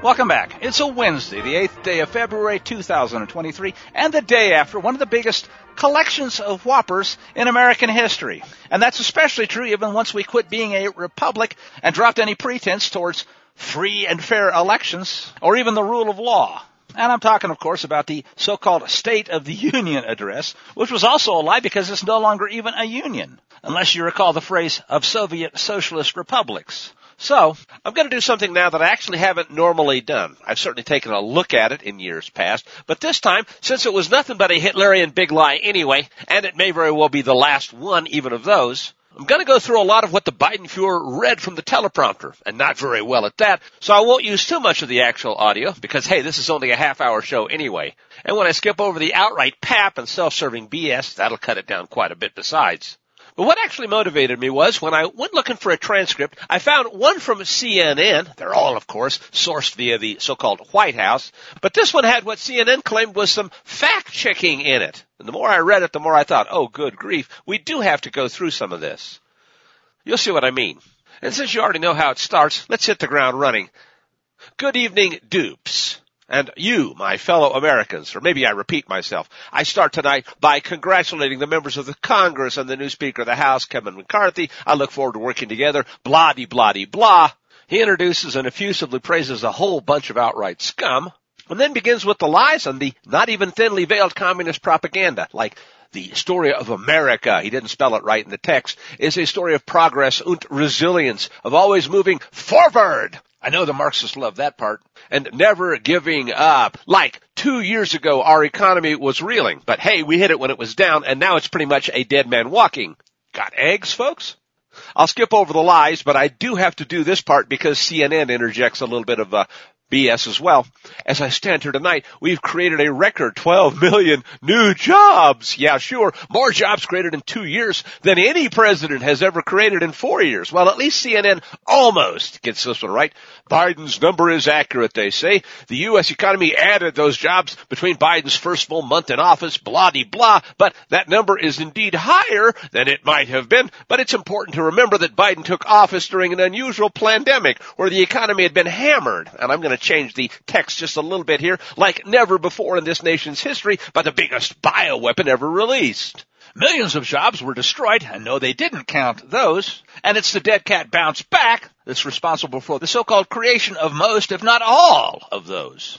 Welcome back. It's a Wednesday, the 8th day of February 2023, and the day after one of the biggest collections of whoppers in American history. And that's especially true even once we quit being a republic and dropped any pretense towards free and fair elections or even the rule of law. And I'm talking, of course, about the so-called State of the Union address, which was also a lie because it's no longer even a union, unless you recall the phrase of Soviet socialist republics. So, I'm going to do something now that I actually haven't normally done. I've certainly taken a look at it in years past, but this time, since it was nothing but a Hitlerian big lie anyway, and it may very well be the last one even of those, I'm going to go through a lot of what the Biden Fuhrer read from the teleprompter, and not very well at that, so I won't use too much of the actual audio, because hey, this is only a half-hour show anyway. And when I skip over the outright pap and self-serving BS, that'll cut it down quite a bit besides. But what actually motivated me was when I went looking for a transcript, I found one from CNN. They're all, of course, sourced via the so-called White House. But this one had what CNN claimed was some fact-checking in it. And the more I read it, the more I thought, oh, good grief, we do have to go through some of this. You'll see what I mean. And since you already know how it starts, let's hit the ground running. Good evening, dupes. And you, my fellow Americans, or maybe I repeat myself, I start tonight by congratulating the members of the Congress and the new Speaker of the House, Kevin McCarthy. I look forward to working together, blah-de-blah-de-blah. He introduces and effusively praises a whole bunch of outright scum, and then begins with the lies and the not even thinly veiled communist propaganda, like the story of America, he didn't spell it right in the text, is a story of progress und resilience, of always moving forward. I know the Marxists love that part. And never giving up. Like 2 years ago, our economy was reeling. But hey, we hit it when it was down, and now it's pretty much a dead man walking. Got eggs, folks? I'll skip over the lies, but I do have to do this part because CNN interjects a little bit of BS as well. As I stand here tonight, we've created a record 12 million new jobs. Yeah, sure, more jobs created in 2 years than any president has ever created in 4 years. Well, at least CNN almost gets this one right. Biden's number is accurate, they say. The U.S. economy added those jobs between Biden's first full month in office, blah-de-blah, but that number is indeed higher than it might have been. But it's important to remember that Biden took office during an unusual pandemic where the economy had been hammered. And I'm going to change the text just a little bit here, like never before in this nation's history by the biggest bioweapon ever released. Millions of jobs were destroyed, and no, they didn't count those. And it's the dead cat bounce back that's responsible for the so-called creation of most, if not all, of those.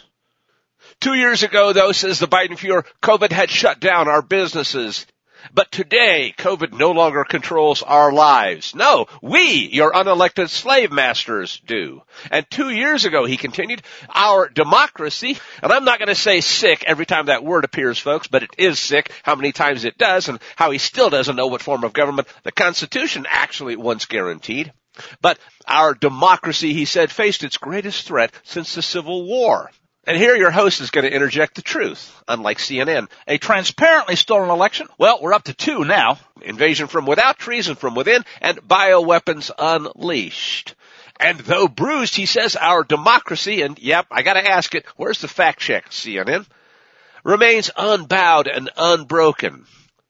2 years ago, though, says the Biden Fuhrer, COVID had shut down our businesses. But today, COVID no longer controls our lives. No, we, your unelected slave masters, do. And 2 years ago, he continued, our democracy, and I'm not going to say sick every time that word appears, folks, but it is sick how many times it does and how he still doesn't know what form of government the Constitution actually once guaranteed. But our democracy, he said, faced its greatest threat since the Civil War. And here your host is going to interject the truth, unlike CNN. A transparently stolen election? Well, we're up to 2 now. Invasion from without, treason from within, and bioweapons unleashed. And though bruised, he says, our democracy, and yep, I got to ask it, where's the fact check, CNN? Remains unbowed and unbroken.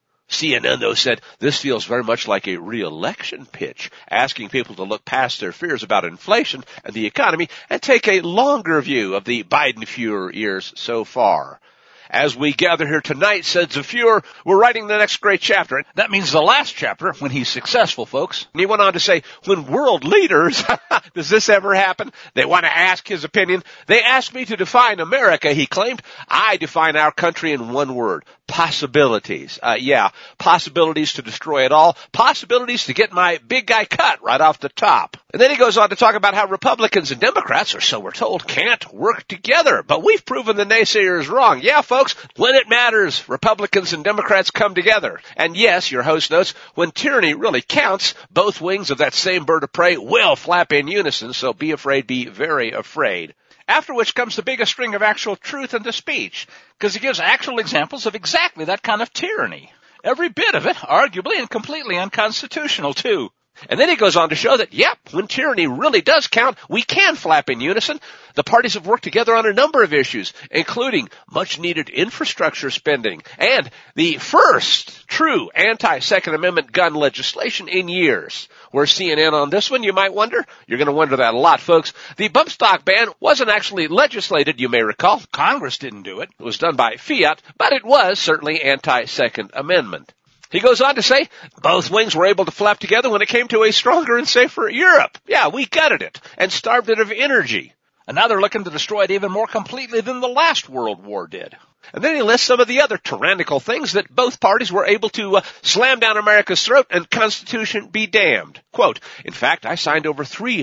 CNN, though, said this feels very much like a re-election pitch, asking people to look past their fears about inflation and the economy and take a longer view of the Biden-Fuhrer years so far. As we gather here tonight, said the Fuhrer, we're writing the next great chapter. That means the last chapter when he's successful, folks. And he went on to say, when world leaders, does this ever happen? They want to ask his opinion. They asked me to define America, he claimed. I define our country in one word, possibilities. Possibilities to destroy it all. Possibilities to get my big guy cut right off the top. And then he goes on to talk about how Republicans and Democrats, or so we're told, can't work together. But we've proven the naysayers wrong. Yeah, folks, when it matters, Republicans and Democrats come together. And yes, your host notes, when tyranny really counts, both wings of that same bird of prey will flap in unison, so be afraid, be very afraid. After which comes the biggest string of actual truth in the speech, because he gives actual examples of exactly that kind of tyranny. Every bit of it, arguably and completely unconstitutional, too. And then he goes on to show that, yep, when tyranny really does count, we can flap in unison. The parties have worked together on a number of issues, including much-needed infrastructure spending and the first true anti-Second Amendment gun legislation in years. Where's CNN on this one, you might wonder? You're going to wonder that a lot, folks. The bump stock ban wasn't actually legislated, you may recall. Congress didn't do it. It was done by fiat, but it was certainly anti-Second Amendment. He goes on to say, both wings were able to flap together when it came to a stronger and safer Europe. Yeah, we gutted it and starved it of energy. And now they're looking to destroy it even more completely than the last World War did. And then he lists some of the other tyrannical things that both parties were able to slam down America's throat, and Constitution be damned. Quote, in fact, I signed over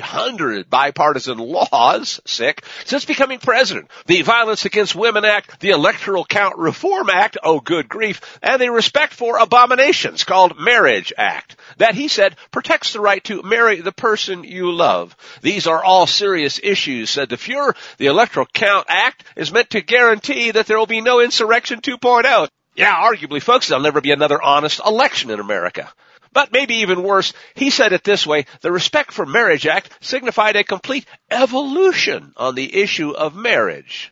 300 bipartisan laws, since becoming president. The Violence Against Women Act, the Electoral Count Reform Act, oh good grief, and the Respect for Abominations called Marriage Act. That, he said, protects the right to marry the person you love. These are all serious issues, said the Fuhrer. The Electoral Count Act is meant to guarantee that there will be no Insurrection 2.0. Yeah, arguably, folks, there'll never be another honest election in America. But maybe even worse, he said it this way, the Respect for Marriage Act signified a complete evolution on the issue of marriage.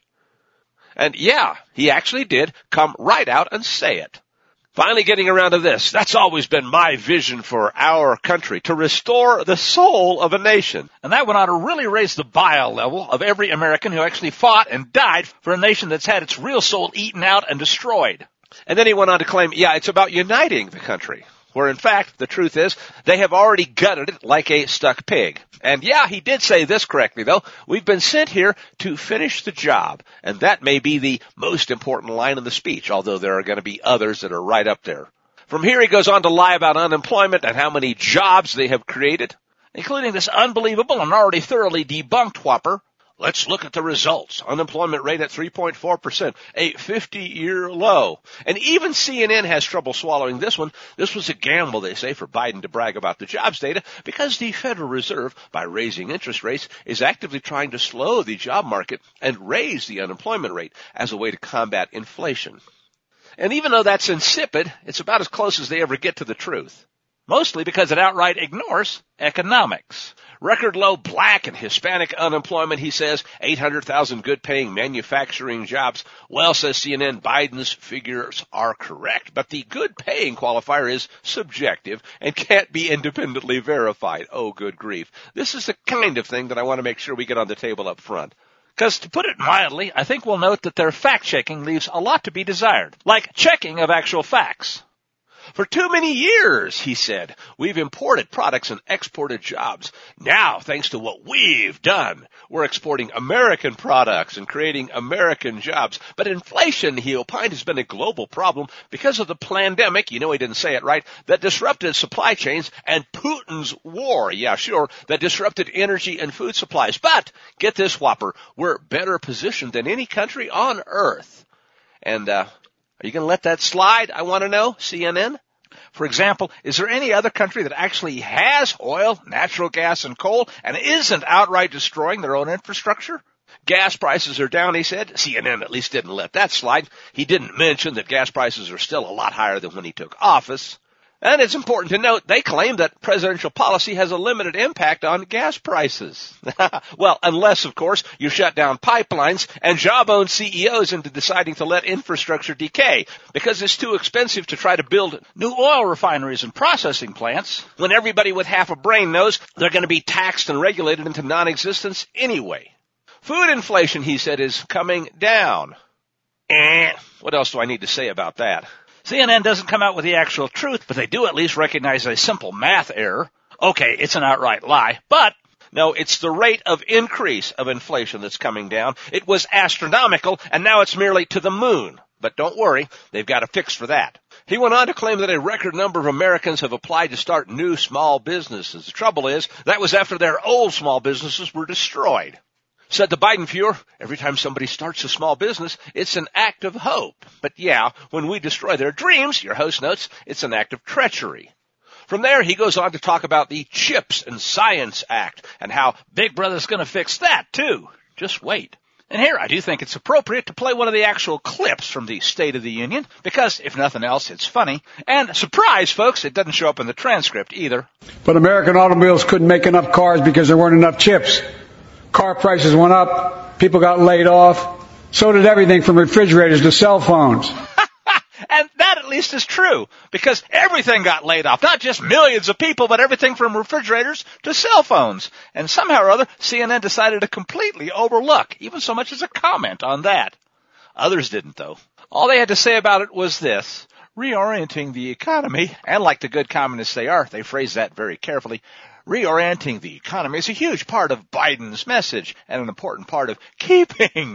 And yeah, he actually did come right out and say it. Finally getting around to this, that's always been my vision for our country, to restore the soul of a nation. And that went on to really raise the bile level of every American who actually fought and died for a nation that's had its real soul eaten out and destroyed. And then he went on to claim, yeah, it's about uniting the country. Where in fact, the truth is, they have already gutted it like a stuck pig. And yeah, he did say this correctly though, we've been sent here to finish the job. And that may be the most important line in the speech, although there are going to be others that are right up there. From here he goes on to lie about unemployment and how many jobs they have created, including this unbelievable and already thoroughly debunked whopper. Let's look at the results. Unemployment rate at 3.4%, a 50-year low. And even CNN has trouble swallowing this one. This was a gamble, they say, for Biden to brag about the jobs data because the Federal Reserve, by raising interest rates, is actively trying to slow the job market and raise the unemployment rate as a way to combat inflation. And even though that's insipid, it's about as close as they ever get to the truth. Mostly because it outright ignores economics. Record low black and Hispanic unemployment, he says, 800,000 good-paying manufacturing jobs. Well, says CNN, Biden's figures are correct, but the good-paying qualifier is subjective and can't be independently verified. Oh, good grief. This is the kind of thing that I want to make sure we get on the table up front. Because, to put it mildly, I think we'll note that their fact-checking leaves a lot to be desired, like checking of actual facts. For too many years, he said, we've imported products and exported jobs. Now, thanks to what we've done, we're exporting American products and creating American jobs. But inflation, he opined, has been a global problem because of the pandemic, you know he didn't say it right, that disrupted supply chains, and Putin's war, yeah, sure, that disrupted energy and food supplies. But, get this whopper, we're better positioned than any country on earth. And, are you going to let that slide, I want to know, CNN? For example, is there any other country that actually has oil, natural gas, and coal and isn't outright destroying their own infrastructure? Gas prices are down, he said. CNN at least didn't let that slide. He didn't mention that gas prices are still a lot higher than when he took office. And it's important to note, they claim that presidential policy has a limited impact on gas prices. Well, unless, of course, you shut down pipelines and jawbone CEOs into deciding to let infrastructure decay because it's too expensive to try to build new oil refineries and processing plants when everybody with half a brain knows they're going to be taxed and regulated into non-existence anyway. Food inflation, he said, is coming down. What else do I need to say about that? CNN doesn't come out with the actual truth, but they do at least recognize a simple math error. Okay, it's an outright lie, but no, it's the rate of increase of inflation that's coming down. It was astronomical, and now it's merely to the moon. But don't worry, they've got a fix for that. He went on to claim that a record number of Americans have applied to start new small businesses. The trouble is, that was after their old small businesses were destroyed. Said the Biden Fuhrer, every time somebody starts a small business, it's an act of hope. But yeah, when we destroy their dreams, your host notes, it's an act of treachery. From there, he goes on to talk about the CHIPS and Science Act and how Big Brother's going to fix that, too. Just wait. And here, I do think it's appropriate to play one of the actual clips from the State of the Union, because, if nothing else, it's funny. And, surprise, folks, it doesn't show up in the transcript either. But American automobiles couldn't make enough cars because there weren't enough chips. Car prices went up, people got laid off, so did everything from refrigerators to cell phones. And that at least is true, because everything got laid off. Not just millions of people, but everything from refrigerators to cell phones. And somehow or other, CNN decided to completely overlook even so much as a comment on that. Others didn't, though. All they had to say about it was this: reorienting the economy, and like the good communists they are, they phrase that very carefully, reorienting the economy is a huge part of Biden's message and an important part of keeping,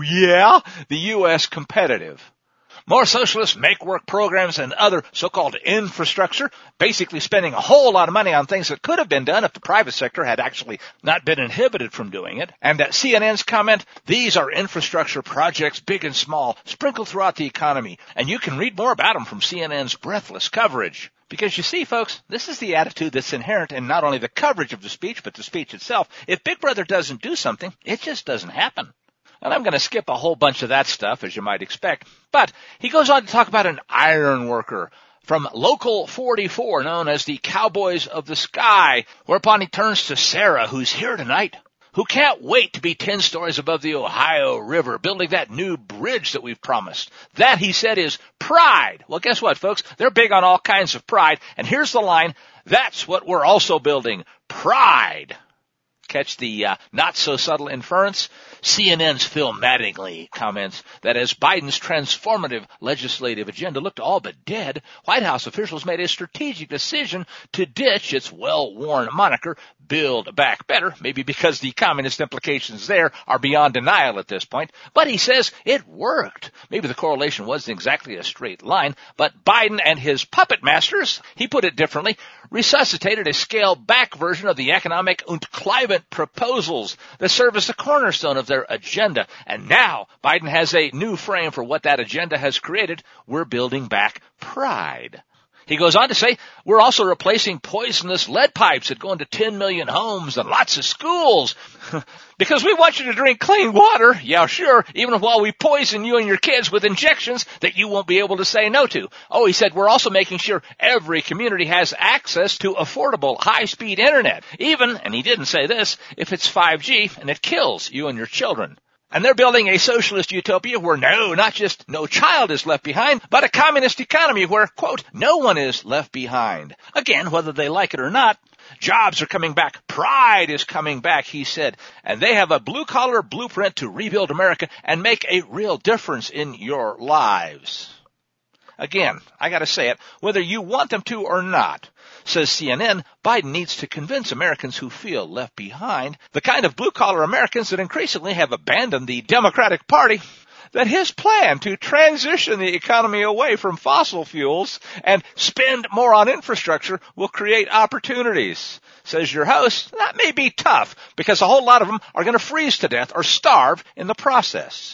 the U.S. competitive. More socialist make-work programs and other so-called infrastructure, basically spending a whole lot of money on things that could have been done if the private sector had actually not been inhibited from doing it. And CNN's comment, these are infrastructure projects, big and small, sprinkled throughout the economy. And you can read more about them from CNN's breathless coverage. Because you see, folks, this is the attitude that's inherent in not only the coverage of the speech, but the speech itself. If Big Brother doesn't do something, it just doesn't happen. And I'm going to skip a whole bunch of that stuff, as you might expect. But he goes on to talk about an iron worker from Local 44, known as the Cowboys of the Sky, whereupon he turns to Sarah, who's here tonight, who can't wait to be 10 stories above the Ohio River, building that new bridge that we've promised. That, he said, is pride. Well, guess what, folks? They're big on all kinds of pride. And here's the line: that's what we're also building, pride. Catch the not-so-subtle inference? CNN's Phil Mattingly comments that as Biden's transformative legislative agenda looked all but dead, White House officials made a strategic decision to ditch its well-worn moniker, Build Back Better, maybe because the communist implications there are beyond denial at this point. But he says it worked. Maybe the correlation wasn't exactly a straight line, but Biden and his puppet masters, he put it differently, resuscitated a scaled-back version of the economic und climate proposals that serve as the cornerstone of their agenda. And now Biden has a new frame for what that agenda has created. We're building back pride. He goes on to say, we're also replacing poisonous lead pipes that go into 10 million homes and lots of schools. Because we want you to drink clean water, yeah, sure, even while we poison you and your kids with injections that you won't be able to say no to. Oh, he said, we're also making sure every community has access to affordable, high-speed internet. Even, and he didn't say this, if it's 5G and it kills you and your children. And they're building a socialist utopia where not just no child is left behind, but a communist economy where, quote, no one is left behind. Again, whether they like it or not, jobs are coming back. Pride is coming back, he said. And they have a blue-collar blueprint to rebuild America and make a real difference in your lives. Again, I gotta say it, whether you want them to or not, says CNN, Biden needs to convince Americans who feel left behind, the kind of blue-collar Americans that increasingly have abandoned the Democratic Party, that his plan to transition the economy away from fossil fuels and spend more on infrastructure will create opportunities. Says your host, that may be tough because a whole lot of them are going to freeze to death or starve in the process.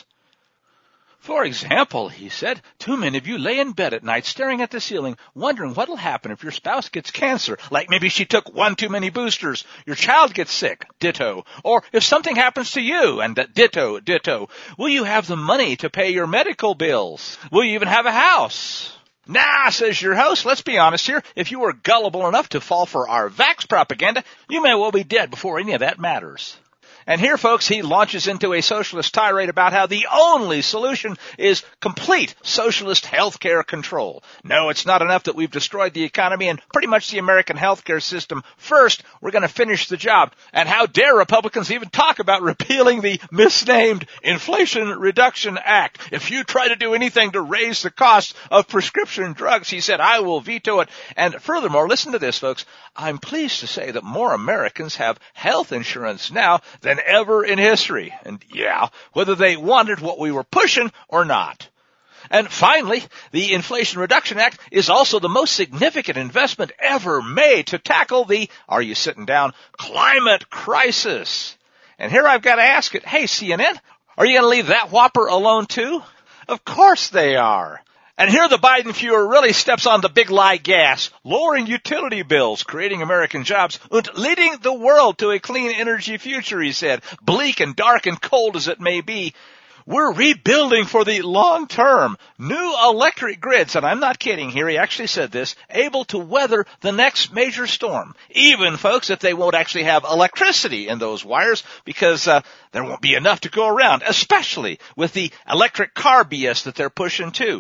For example, he said, too many of you lay in bed at night staring at the ceiling, wondering what'll happen if your spouse gets cancer, like maybe she took one too many boosters, your child gets sick, ditto, or if something happens to you, and ditto, ditto. Will you have the money to pay your medical bills? Will you even have a house? Nah, says your host, let's be honest here. If you were gullible enough to fall for our vax propaganda, you may well be dead before any of that matters. And here, folks, he launches into a socialist tirade about how the only solution is complete socialist healthcare control. No, it's not enough that we've destroyed the economy and pretty much the American healthcare system. First, we're going to finish the job. And how dare Republicans even talk about repealing the misnamed Inflation Reduction Act? If you try to do anything to raise the cost of prescription drugs, he said, I will veto it. And furthermore, listen to this, folks. I'm pleased to say that more Americans have health insurance now than ever in history. And yeah, whether they wanted what we were pushing or not. And finally, the Inflation Reduction Act is also the most significant investment ever made to tackle the, are you sitting down, climate crisis. And here I've got to ask it, hey CNN, are you going to leave that whopper alone too? Of course they are. And here the Biden Fuhrer really steps on the big lie gas, lowering utility bills, creating American jobs, and leading the world to a clean energy future, he said. Bleak and dark and cold as it may be, we're rebuilding for the long term. New electric grids, and I'm not kidding here, he actually said this, able to weather the next major storm. Even, folks, if they won't actually have electricity in those wires, because there won't be enough to go around, especially with the electric car BS that they're pushing too.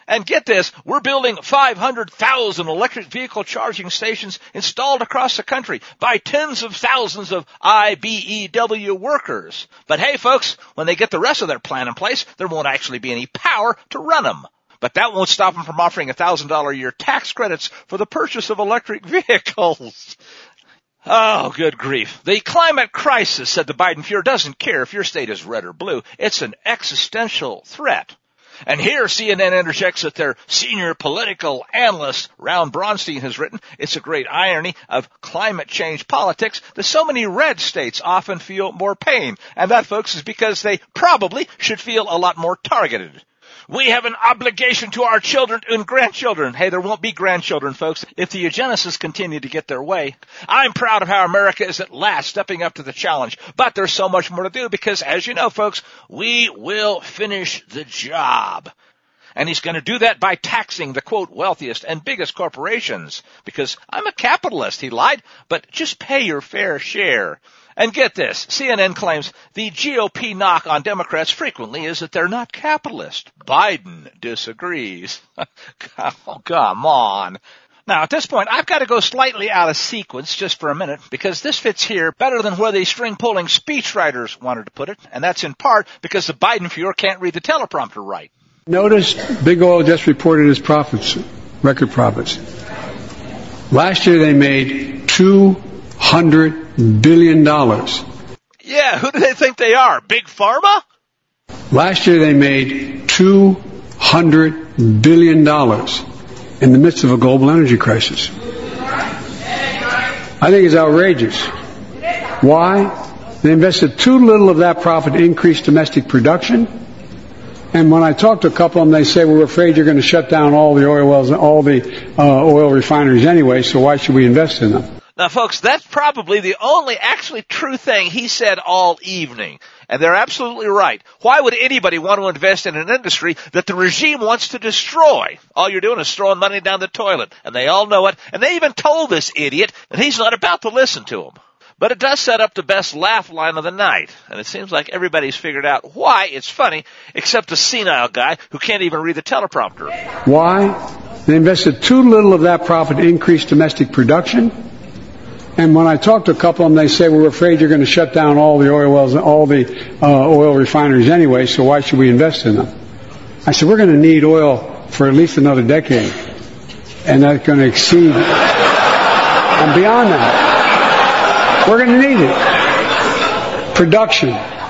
And get this, we're building 500,000 electric vehicle charging stations installed across the country by tens of thousands of IBEW workers. But hey, folks, when they get the rest of their plan in place, there won't actually be any power to run them. But that won't stop them from offering $1,000 a year tax credits for the purchase of electric vehicles. Oh, good grief. The climate crisis, said the Biden Fuhrer, doesn't care if your state is red or blue. It's an existential threat. And here CNN interjects that their senior political analyst, Ron Braunstein, has written, it's a great irony of climate change politics that so many red states often feel more pain. And that, folks, is because they probably should feel a lot more targeted. We have an obligation to our children and grandchildren. Hey, there won't be grandchildren, folks, if the eugenicists continue to get their way. I'm proud of how America is at last stepping up to the challenge. But there's so much more to do because, as you know, folks, we will finish the job. And he's going to do that by taxing the, quote, wealthiest and biggest corporations. Because I'm a capitalist, he lied, but just pay your fair share. And get this, CNN claims the GOP knock on Democrats frequently is that they're not capitalist. Biden disagrees. Oh, come on. Now, at this point, I've got to go slightly out of sequence just for a minute because this fits here better than where the string-pulling speechwriters wanted to put it, and that's in part because the Biden Fuhrer can't read the teleprompter right. Notice Big Oil just reported its profits, record profits. Last year they made $200 billion. Yeah, who do they think they are? Big Pharma? Last year they made $200 billion in the midst of a global energy crisis. I think it's outrageous. Why? They invested too little of that profit to increase domestic production. And when I talk to a couple of them, they say, we're afraid you're going to shut down all the oil wells and all the oil refineries anyway, so why should we invest in them? Now, folks, that's probably the only actually true thing he said all evening. And they're absolutely right. Why would anybody want to invest in an industry that the regime wants to destroy? All you're doing is throwing money down the toilet. And they all know it. And they even told this idiot that he's not about to listen to them. But it does set up the best laugh line of the night. And it seems like everybody's figured out why it's funny, except the senile guy who can't even read the teleprompter. Why? They invested too little of that profit to increase domestic production. And when I talk to a couple of them, they say, we're afraid you're going to shut down all the oil wells and all the oil refineries anyway, so why should we invest in them? I said, we're going to need oil for at least another decade. And that's going to exceed and beyond that. We're going to need it. Production.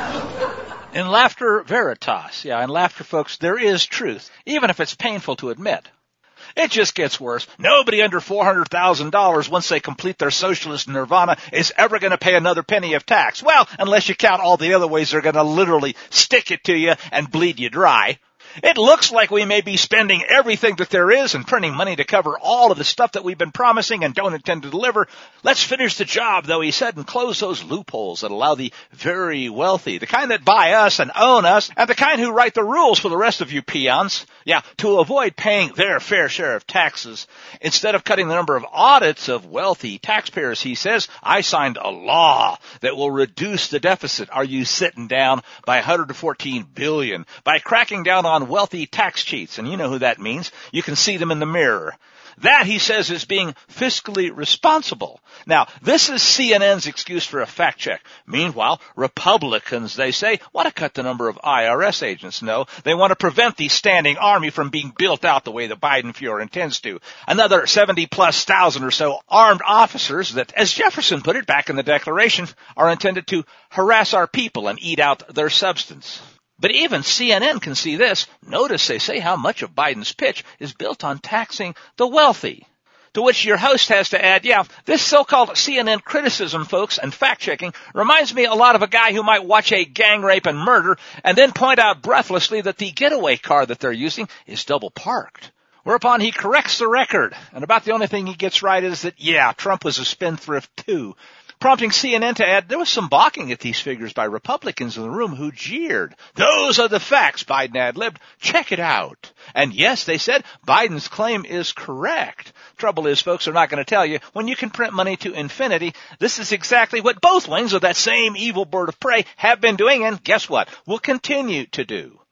In laughter veritas. Yeah, in laughter, folks, there is truth, even if it's painful to admit. It just gets worse. Nobody under $400,000, once they complete their socialist nirvana, is ever going to pay another penny of tax. Well, unless you count all the other ways they're going to literally stick it to you and bleed you dry. It looks like we may be spending everything that there is and printing money to cover all of the stuff that we've been promising and don't intend to deliver. Let's finish the job, though, he said, and close those loopholes that allow the very wealthy, the kind that buy us and own us, and the kind who write the rules for the rest of you peons, to avoid paying their fair share of taxes. Instead of cutting the number of audits of wealthy taxpayers, he says, I signed a law that will reduce the deficit. Are you sitting down? By $114 billion. By cracking down on wealthy tax cheats, and you know who that means. You can see them in the mirror. That, he says, is being fiscally responsible. Now, this is CNN's excuse for a fact check. Meanwhile, Republicans, they say, want to cut the number of IRS agents. No, they want to prevent the standing army from being built out the way the Biden Fuhrer intends to. Another 70+ thousand or so armed officers that, as Jefferson put it back in the Declaration, are intended to harass our people and eat out their substance. But even CNN can see this. Notice they say how much of Biden's pitch is built on taxing the wealthy. To which your host has to add, this so-called CNN criticism, folks, and fact-checking reminds me a lot of a guy who might watch a gang rape and murder and then point out breathlessly that the getaway car that they're using is double-parked. Whereupon he corrects the record. And about the only thing he gets right is that, Trump was a spendthrift too. Prompting CNN to add, there was some balking at these figures by Republicans in the room who jeered. Those are the facts, Biden ad-libbed. Check it out. And yes, they said, Biden's claim is correct. Trouble is, folks are not going to tell you, when you can print money to infinity, this is exactly what both wings of that same evil bird of prey have been doing, and guess what? Will continue to do.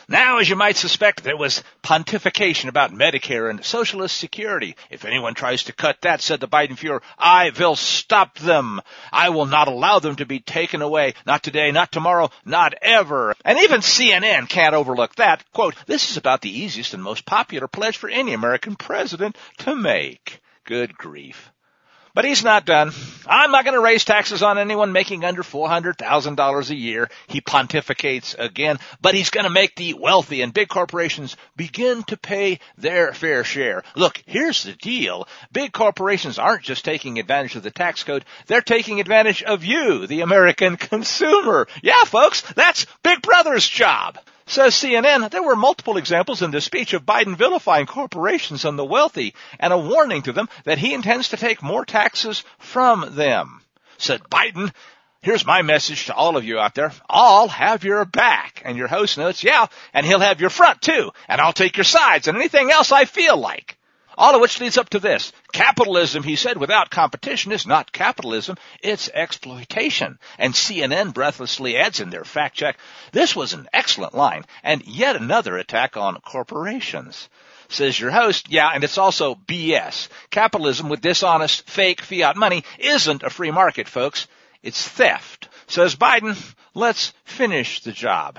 Now, as you might suspect, there was pontification about Medicare and Socialist Security. If anyone tries to cut that, said the Biden Fuhrer, I will stop them. I will not allow them to be taken away. Not today, not tomorrow, not ever. And even CNN can't overlook that. Quote, this is about the easiest and most popular pledge for any American president to make. Good grief. But he's not done. I'm not going to raise taxes on anyone making under $400,000 a year. He pontificates again, but he's going to make the wealthy and big corporations begin to pay their fair share. Look, here's the deal. Big corporations aren't just taking advantage of the tax code. They're taking advantage of you, the American consumer. Yeah, folks, that's Big Brother's job. Says CNN, there were multiple examples in this speech of Biden vilifying corporations and the wealthy and a warning to them that he intends to take more taxes from them. Said Biden, here's my message to all of you out there. I'll have your back. And your host notes, yeah, and he'll have your front too. And I'll take your sides and anything else I feel like. All of which leads up to this. Capitalism, he said, without competition is not capitalism, it's exploitation. And CNN breathlessly adds in their fact check, this was an excellent line, and yet another attack on corporations. Says your host, yeah, and it's also BS. Capitalism with dishonest, fake fiat money isn't a free market, folks. It's theft. Says Biden, let's finish the job.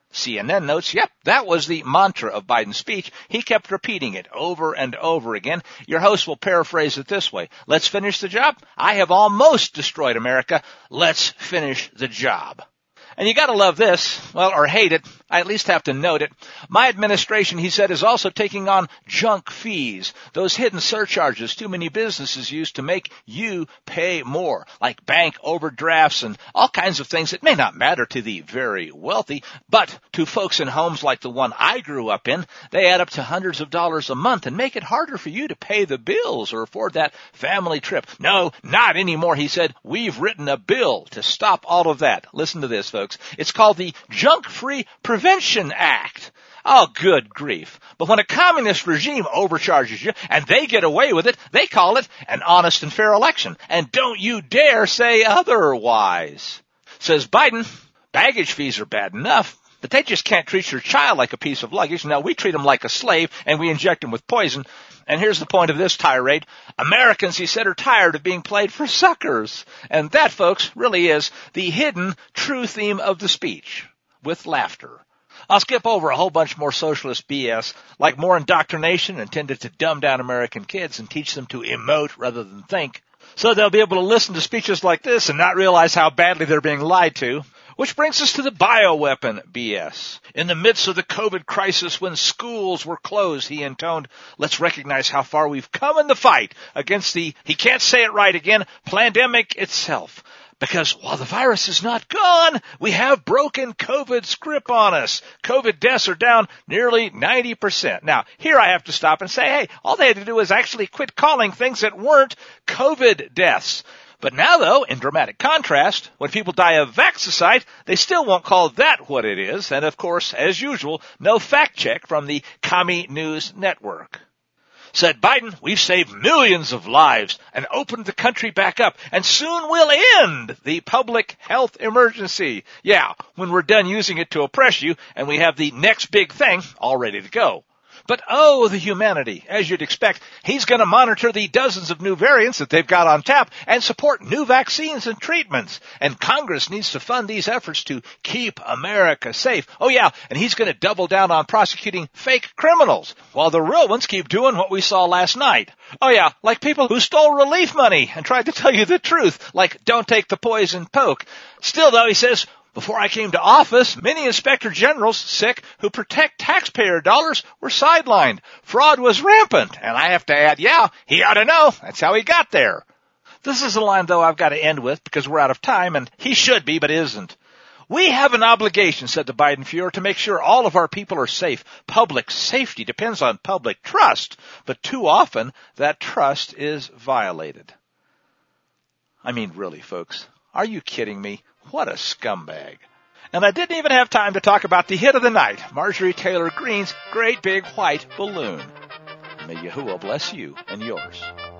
CNN notes, yep, that was the mantra of Biden's speech. He kept repeating it over and over again. Your host will paraphrase it this way. Let's finish the job. I have almost destroyed America. Let's finish the job. And you gotta love this, well, or hate it. I at least have to note it. My administration, he said, is also taking on junk fees, those hidden surcharges too many businesses use to make you pay more, like bank overdrafts and all kinds of things that may not matter to the very wealthy, but to folks in homes like the one I grew up in, they add up to hundreds of dollars a month and make it harder for you to pay the bills or afford that family trip. No, not anymore, he said. We've written a bill to stop all of that. Listen to this, folks. It's called the Junk-Free Prevention Act. Oh, good grief. But when a communist regime overcharges you and they get away with it, they call it an honest and fair election. And don't you dare say otherwise. Says Biden, baggage fees are bad enough, but they just can't treat your child like a piece of luggage. No, we treat them like a slave and we inject them with poison. And here's the point of this tirade. Americans, he said, are tired of being played for suckers. And that, folks, really is the hidden true theme of the speech, with laughter. I'll skip over a whole bunch more socialist BS, like more indoctrination intended to dumb down American kids and teach them to emote rather than think. So they'll be able to listen to speeches like this and not realize how badly they're being lied to. Which brings us to the bioweapon BS. In the midst of the COVID crisis, when schools were closed, he intoned, let's recognize how far we've come in the fight against the, he can't say it right again, pandemic itself. Because while the virus is not gone, we have broken COVID's grip on us. COVID deaths are down nearly 90%. Now, here I have to stop and say, hey, all they had to do was actually quit calling things that weren't COVID deaths. But now, though, in dramatic contrast, when people die of vaxicide, they still won't call that what it is. And, of course, as usual, no fact check from the Commie News Network. Said Biden, we've saved millions of lives and opened the country back up, and soon we'll end the public health emergency. Yeah, when we're done using it to oppress you and we have the next big thing all ready to go. But oh, the humanity. As you'd expect, he's going to monitor the dozens of new variants that they've got on tap and support new vaccines and treatments. And Congress needs to fund these efforts to keep America safe. Oh yeah, and he's going to double down on prosecuting fake criminals, while the real ones keep doing what we saw last night. Oh yeah, like people who stole relief money and tried to tell you the truth, like don't take the poison poke. Still though, he says, before I came to office, many inspector generals, sick, who protect taxpayer dollars were sidelined. Fraud was rampant. And I have to add, yeah, he ought to know. That's how he got there. This is a line, though, I've got to end with because we're out of time, and he should be, but isn't. We have an obligation, said the Biden Fuhrer, to make sure all of our people are safe. Public safety depends on public trust, but too often that trust is violated. I mean, really, folks, are you kidding me? What a scumbag. And I didn't even have time to talk about the hit of the night, Marjorie Taylor Greene's Great Big White Balloon. May Yahuwah bless you and yours.